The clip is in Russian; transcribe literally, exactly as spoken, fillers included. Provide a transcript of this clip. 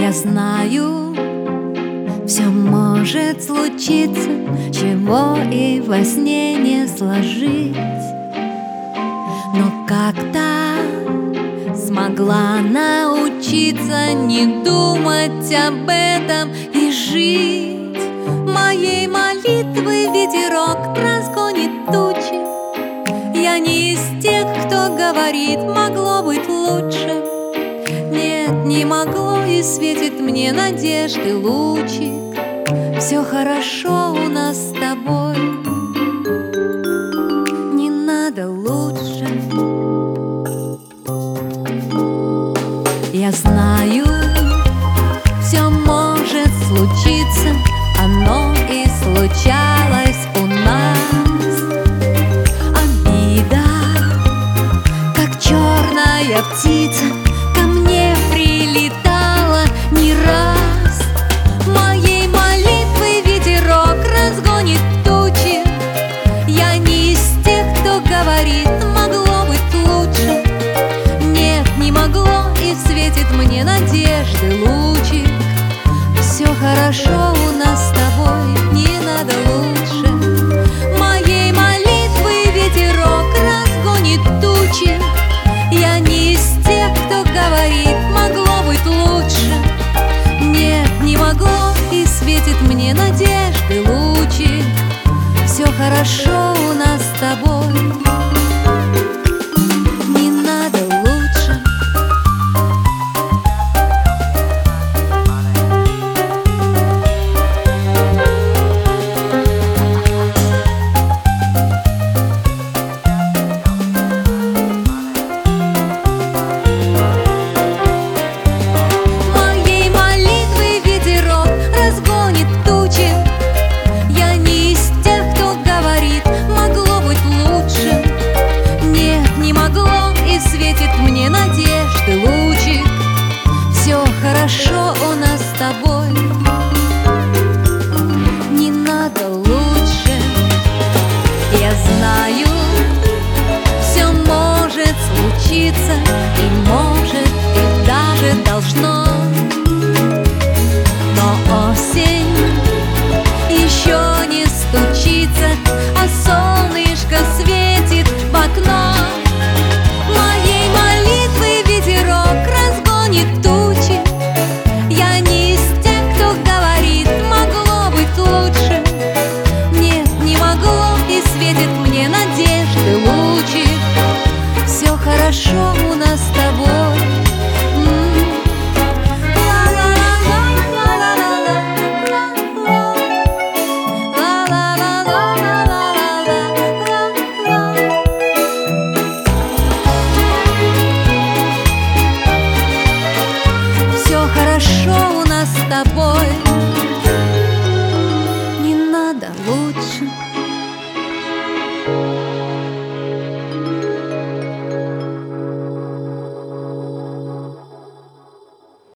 Я знаю, все может случиться, чего и во сне не сложить. Но как-то смогла научиться не думать об этом и жить. Моей молитвы ветерок разгонит тучи. Я не из тех, кто говорит, могло быть лучше. Нет, не могло, и светит мне надежды лучик. Все хорошо у нас с тобой, не надо лучше. Я знаю, все может случиться, оно и случалось у нас. Обида, как черная птица, ко мне прилетала не раз. Моей молитвы ветерок разгонит тучи. Я не из тех, кто говорит, могло быть лучше. Нет, не могло, и светит мне надежды лучик. Все хорошо у нас с тобой, не надо лучше. Моей молитвы ветерок разгонит тучи. Я не из тех, кто говорит, могло быть лучше. Нет, не могло, и светит мне надежды лучик. Все хорошо у нас с тобой, не надо лучше. Моей молитвы ветерок разгонит тучи. Я не из тех, кто говорит, могло быть лучше. Нет, не могло, и светит мне надежды лучик. Все хорошо у нас с тобой, не надо лучше. Я знаю, все может случиться, и может, и даже должно. Но осень еще не стучится, а солнышко светит в окно. Моей молитвы ветерок разгонит тучи. Я не из тех, кто говорит, могло быть лучше. Нет, не могло, и светит мне надежды лучик. Все хорошо у нас с тобой. Все хорошо у нас с тобой, не надо лучше.